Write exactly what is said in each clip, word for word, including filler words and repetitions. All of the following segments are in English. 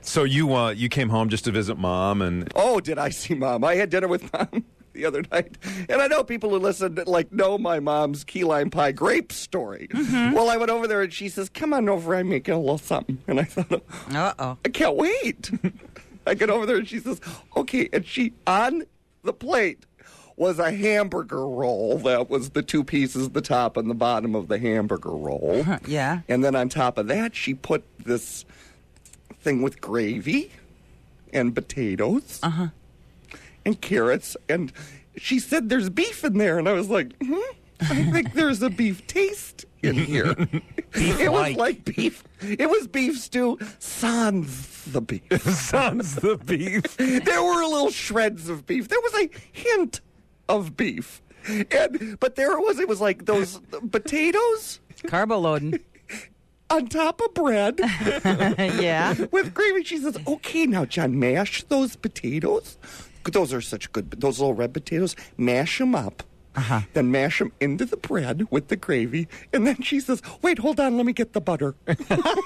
So you uh, you came home just to visit Mom, and Oh, did I see Mom? I had dinner with Mom the other night. And I know people who listen, like, know my mom's key lime pie grape story. Mm-hmm. Well, I went over there, and she says, come on over, I'm making a little something. And I thought, Uh-oh. I can't wait. I get over there, and she says, okay. And she, on the plate, was a hamburger roll. That was the two pieces, the top and the bottom of the hamburger roll. Yeah. And then on top of that, she put this thing with gravy and potatoes Uh-huh. and carrots. And she said there's beef in there. And I was like, hmm, I think there's a beef taste in here. It was like beef. It was beef stew sans the beef. sans the beef. There were little shreds of beef. There was a hint of beef. And but there it was. It was like those potatoes Carbo loading. on top of bread Yeah. with gravy. She says, okay, now, John, mash those potatoes. Those are such good, those little red potatoes. Mash them up. Uh-huh. Then mash them into the bread with the gravy. And then she says, wait, hold on, let me get the butter. I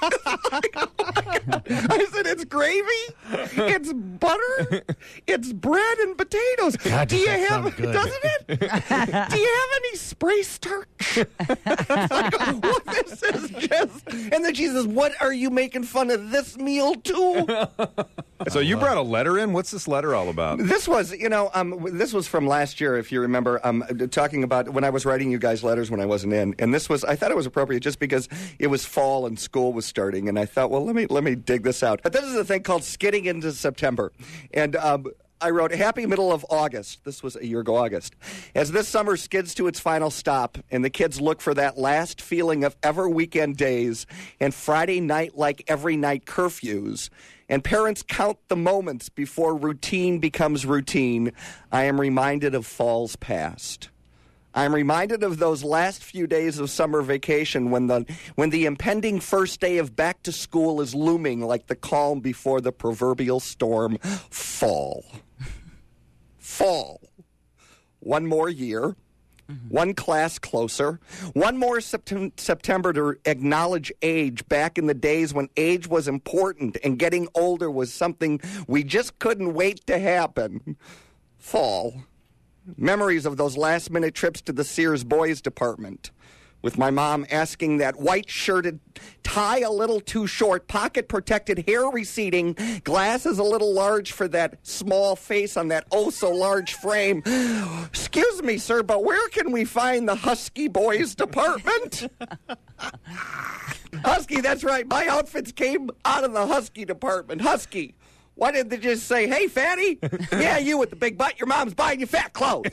said, it's gravy, it's butter, it's bread and potatoes. God, Do does you that have, sound good. doesn't it? Do you have any spray starch? I go, well, this is just... And then she says, what, are you making fun of this meal too? So you brought a letter in? What's this letter all about? This was, you know, um, this was from last year, if you remember, um, talking about when I was writing you guys letters when I wasn't in. And this was, I thought it was appropriate just because it was fall and school was starting. And I thought, well, let me let me dig this out. But this is a thing called Skidding into September. And um, I wrote, happy middle of August. This was a year ago, August. As this summer skids to its final stop and the kids look for that last feeling of ever weekend days and Friday night like every night curfews, and parents count the moments before routine becomes routine, I am reminded of fall's past. I am reminded of those last few days of summer vacation when the when the impending first day of back to school is looming like the calm before the proverbial storm. Fall. Fall. One more year. One class closer. One more Sept- September to acknowledge age back in the days when age was important and getting older was something we just couldn't wait to happen. Fall. Memories of those last-minute trips to the Sears boys department with my mom asking that white-shirted tie a little too short, pocket-protected, hair receding, glasses a little large for that small face on that oh-so-large frame. Excuse me, sir, but where can we find the Husky boys department? Husky, that's right. My outfits came out of the Husky department. Husky. Why didn't they just say, hey, fatty? Yeah, you with the big butt. Your mom's buying you fat clothes.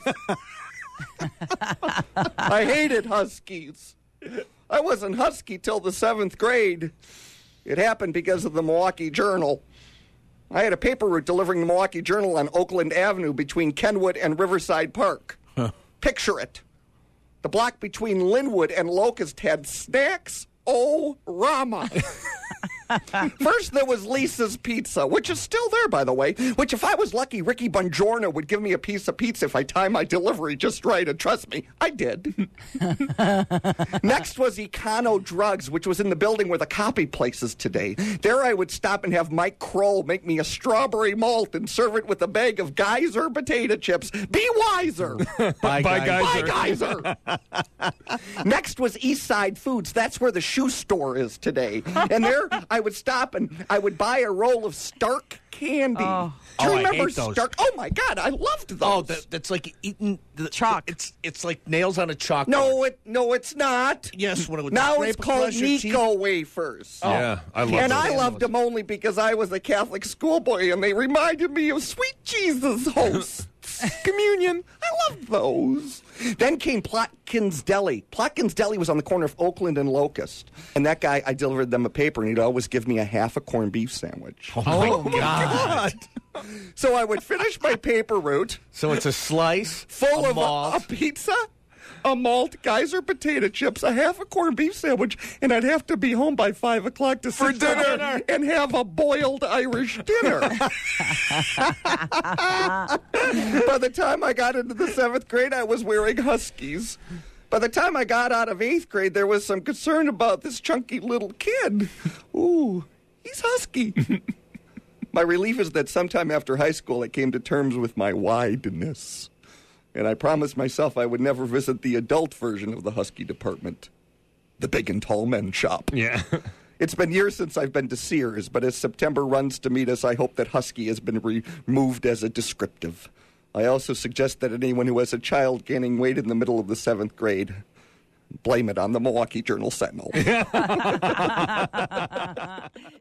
I hated Huskies. I wasn't Husky till the seventh grade. It happened because of the Milwaukee Journal. I had a paper route delivering the Milwaukee Journal on Oakland Avenue between Kenwood and Riverside Park. Huh. Picture it. The block between Linwood and Locust had snacks. Oh, Rama. First, there was Lisa's Pizza, which is still there, by the way, which if I was lucky, Ricky Bongiorno would give me a piece of pizza if I time my delivery just right, and trust me, I did. Next was Econo Drugs, which was in the building where the copy place is today. There I would stop and have Mike Kroll make me a strawberry malt and serve it with a bag of Geyser potato chips. Be wiser. Bye, Bye, guys. Geyser. Bye, Geyser. Next was East Side Foods. That's where the shoe store is today. And there I would stop and I would buy a roll of Stark candy. Oh. Do you Oh, I remember hate those. Stark? Oh, my God, I loved those. Oh, that, that's like eating the, Chalk. It's it's like nails on a chalkboard. No, it, no, it's not. Yes, when it would Now scrape it's called across your teeth. Nico wafers. Yeah, I love And those. I loved them only because I was a Catholic schoolboy, and they reminded me of Sweet Jesus hosts. Communion. I loved those. Then came Plotkin's Deli. Plotkin's Deli was on the corner of Oakland and Locust. And that guy, I delivered them a paper, and he'd always give me a half a corned beef sandwich. Oh, my God. So I would finish my paper route So it's a slice, full a of a, malt. a pizza, a malt, Geyser potato chips, a half a corned beef sandwich, and I'd have to be home by five o'clock to sit dinner. down and have a boiled Irish dinner. By the time I got into the seventh grade, I was wearing Huskies. By the time I got out of eighth grade, there was some concern about this chunky little kid. Ooh, he's Husky. My relief is that sometime after high school, I came to terms with my wideness. And I promised myself I would never visit the adult version of the Husky department, the big and tall men's shop. Yeah. It's been years since I've been to Sears, but as September runs to meet us, I hope that Husky has been removed as a descriptive. I also suggest that anyone who has a child gaining weight in the middle of the seventh grade, blame it on the Milwaukee Journal Sentinel.